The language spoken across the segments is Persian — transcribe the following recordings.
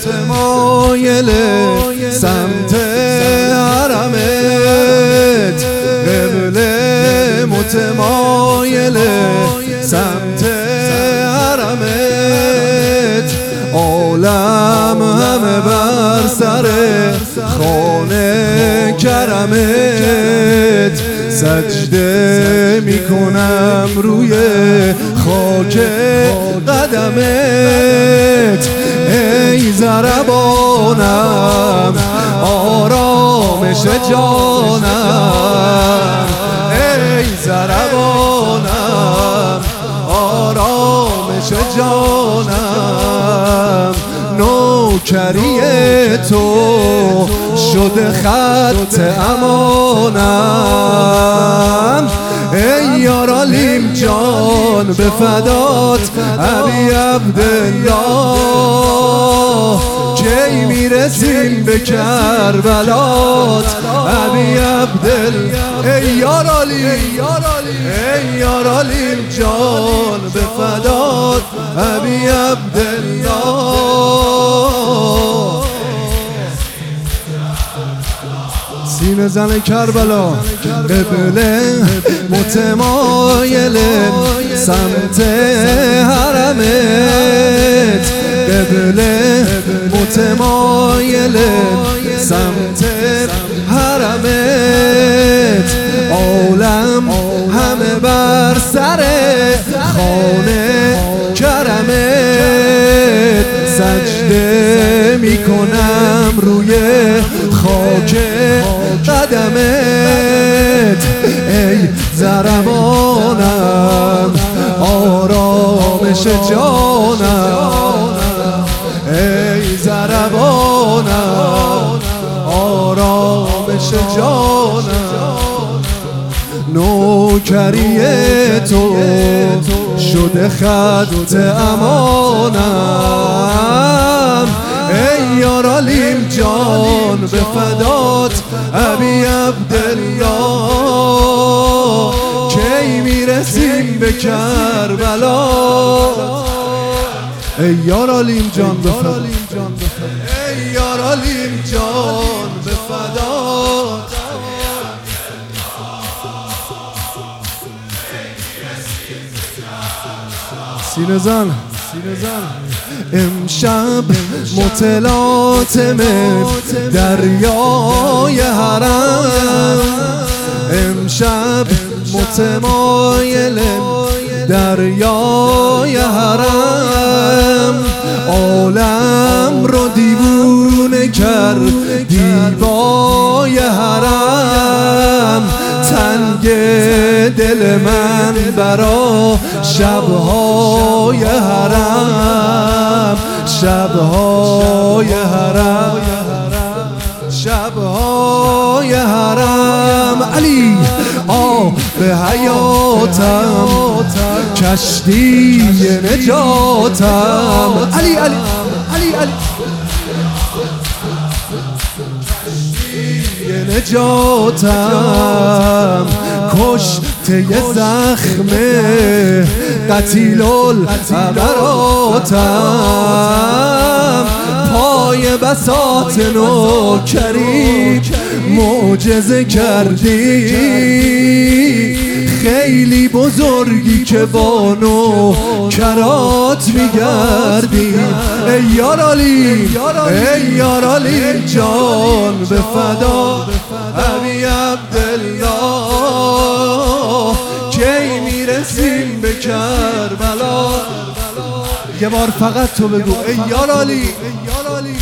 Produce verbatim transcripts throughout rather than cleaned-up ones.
متمایل سمت حرمت، قبله متمایل سمت حرمت، عالم همه بر سر خانه کرمت، سجده میکنم روی خاک قدمت. ای ضربانم آرامش جانم، ای ضربانم آرامش جانم، نوکری تو شده خط امانم. ای یارالیم جان به فدات ابی عبدالله، کی میرسیم به کربلات ابی عبدالله. ای یارالیم ای یارالیم جان به فدات ابی عبدالله. سینه زن کربلا، قبله متمایل سمت حرمت، قبله متمایل سمت حرمت، عالم همه بر سر خانه کرمت، سجده میکنم روی خاک قدمت. ای ضربانم آرامش جانم، ای ضربانم آرامش جانم، نوکری تو شده خط امانم. ای یارالیم جان به فدات ابی عبدالله، کی میرسیم به کربلا. ای یارالیم جان به فدات، ای یارالیم جان به فدات. سینه زن سینه زن امشب متلاطم دریای حرم، امشب متمایل دریای حرم، عالم رو دیوونه کرد دیبای حرم، تنگ دل من برا شبهای حرم، شبهای حرم، شبهای حرم. علی آب حیاتم کشتی نجاتم، علی علی علی علی نجاتم، کشته زخم قتیل العبراتم، پای بساط نوکری معجزه کردی، خیلی بزرگی که با نوکرات میگردی. ای یارالیم ای یارالیم جان به فدا ابی عبدالله، کی میرسیم به کربلا. یه بار فقط تو بگو ای یارالیم ای یارالیم.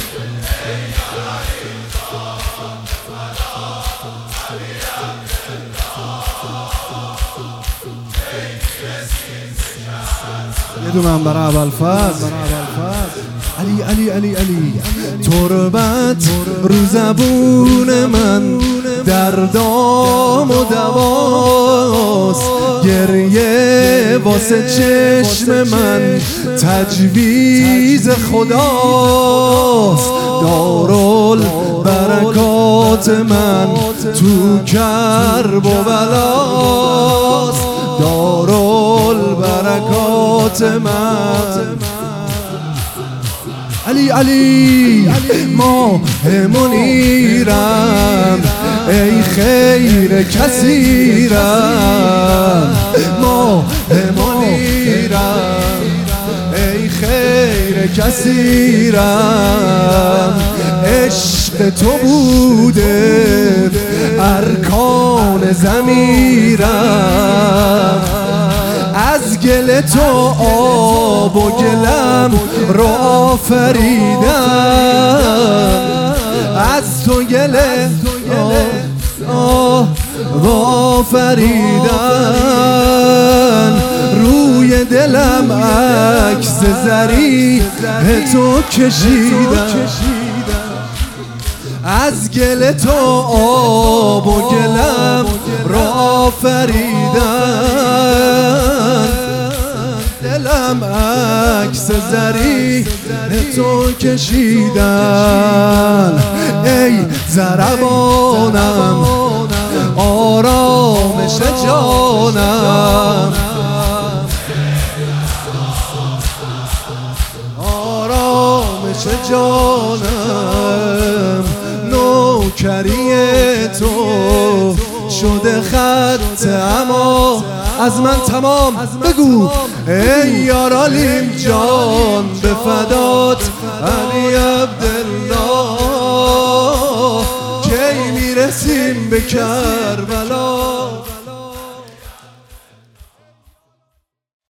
یه دو من برای ابوالفضل، علی علی علی علی. تربت رو زبون من در دام و دواست، گریه واسه چشم من تجویز خداست، دارال برکات من تو کرب و بلاست، دارال برکات من. علی علی ماه منیرم ای خیر کثیرم ماه منیرم ای خیر کثیرم عشق تو بوده ارکان ضمیرم از گل تو آب و گلم رو آفریدم از تو گل آب آفریدن روی دلم عکس زری تو کشیدم از گل تو آب و گلم را آفریدن دلم عکس زری تو کشیدن ای ضربانم آرامش جانم آرامش جانم نوکری تو شده خط اما از من تمام بگو ای یارالیم جان به فدات علی عبدالله کی میرسیم به کربلا